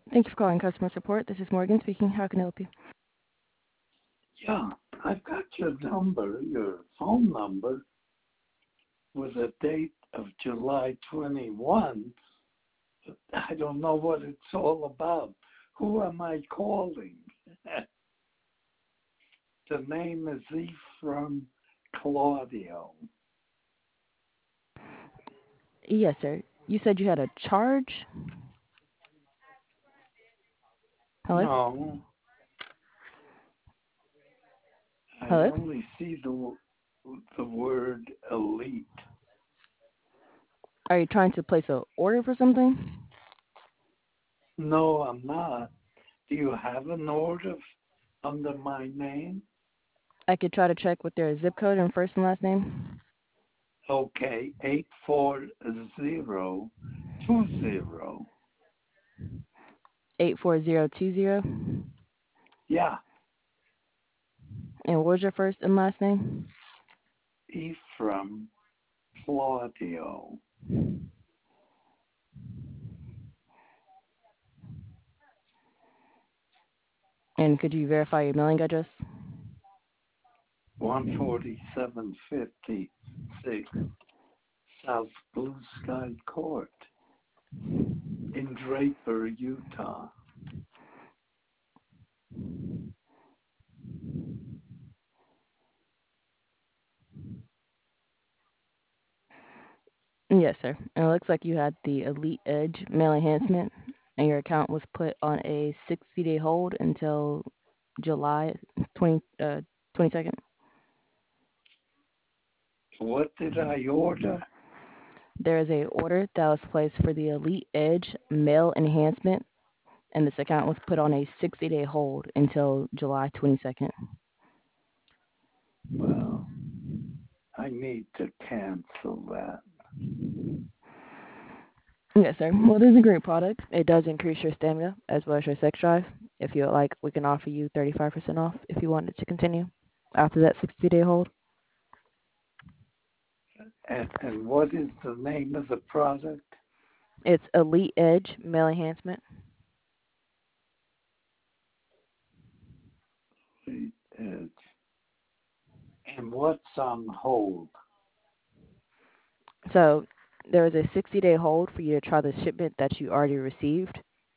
Thank you for calling customer support. This is Morgan speaking. How can I help you? Yeah, I've got your number, your phone number, with a date of July 21. I don't know what it's all about. Who am I calling? The name is Ephraim Claudio. Yes, sir. You said you had a charge? Hello? No, I Hello? only see the word elite. Are you trying to place an order for something? No, I'm not. Do you have an order under my name? I could try to check with their zip code and first and last name. Okay, 84020. 84020. Yeah, And what was your first and last name? Ephraim Claudio. And could you verify your mailing address? 14756 South Blue Sky Court in Draper, Utah. Yes, sir. And it looks like you had the Elite Edge mail enhancement, and your account was put on a 60-day hold until July 22nd. What did I order? There is a order that was placed for the Elite Edge mail enhancement, and this account was put on a 60-day hold until July 22nd. Well, I need to cancel that. Yes, sir. Well, it is a great product. It does increase your stamina as well as your sex drive. If you would like, we can offer you 35% off if you wanted to continue after that 60-day hold. And what is the name of the product? It's Elite Edge mail enhancement. And what's on hold? So there is a 60-day hold for you to try the shipment that you already received.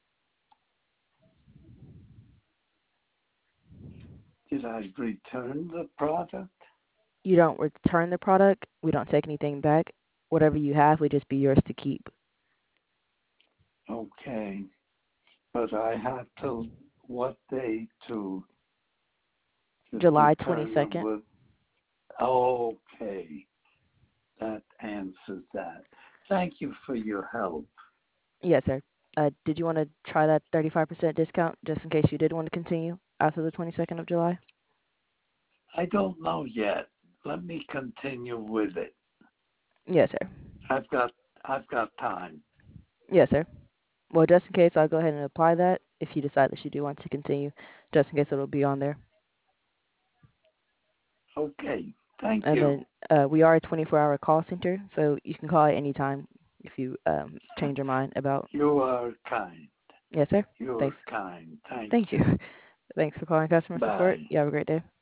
Did I return the product? You don't return the product. We don't take anything back. Whatever you have would just be yours to keep. Okay, but I have to, what day to July determine 22nd. what, okay, that answers that. Thank you for your help. Yes, sir. Did you want to try that 35% discount just in case you did want to continue after the 22nd of July? I don't know yet. Let me continue with it. Yes, sir. I've got I've got time. Yes, sir. Well, just in case, I'll go ahead and apply that if you decide that you do want to continue, just in case it'll be on there. Okay, thank And you. then we are a 24-hour call center, so you can call at any time if you change your mind about. You are kind. Yes, sir. You Thanks. are kind. Thank Thank you. you. Thanks for calling customer support. Bye. You have a great day.